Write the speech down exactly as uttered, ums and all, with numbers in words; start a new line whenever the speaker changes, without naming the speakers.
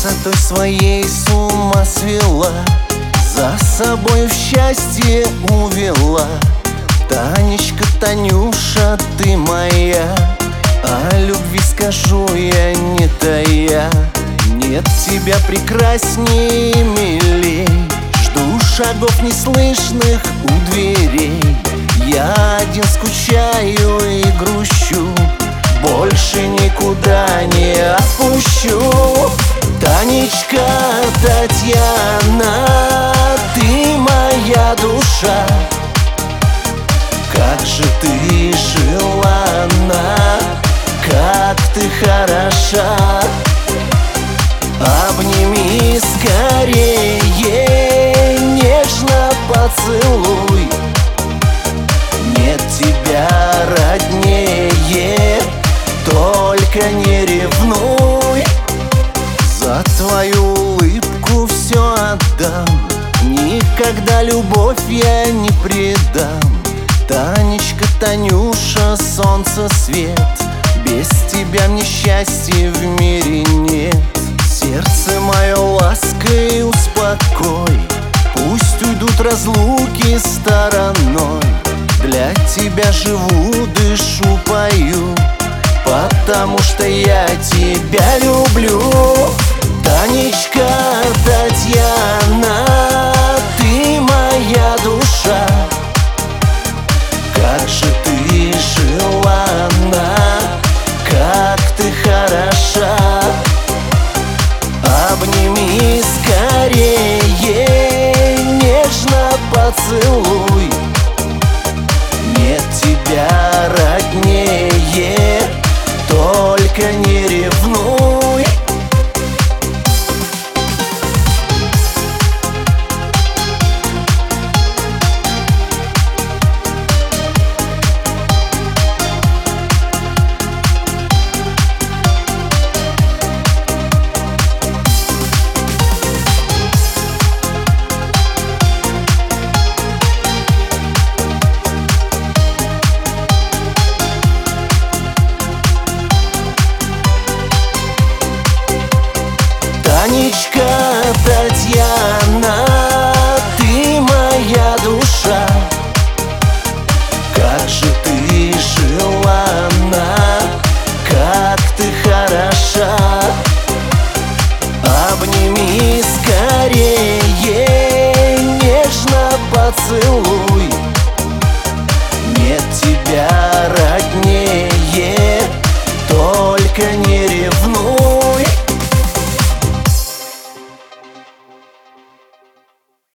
красотой своей с ума свела, за собой в счастье увела. Танечка, Танюша, ты моя, о любви скажу я не тая. Нет тебя прекрасней и милей, жду шагов неслышных у дверей. Я один скучаю и грущу, больше никуда не отпущу. Танечка, Татьяна, ты моя душа, как же ты желанна, как ты хороша. Обними скорее, нежно поцелуй. Нет тебя роднее, только не ревнуй. За твою улыбку все отдам, никогда любовь я не предам. Танечка, Танюша, солнце свет, без тебя мне счастья в мире нет. Сердце мое лаской успокой, пусть уйдут разлуки стороной. Для тебя живу, дышу, пою, потому что я тебя люблю. Танечка, Татьяна, ты моя душа, как же ты желанна, как ты хороша. Обними скорее, нежно поцелуй. Нет тебя роднее, только не ревнуй. Танечка, Татьяна, ты моя душа, как же ты желанна, как ты хороша. Обними скорее, нежно поцелуй.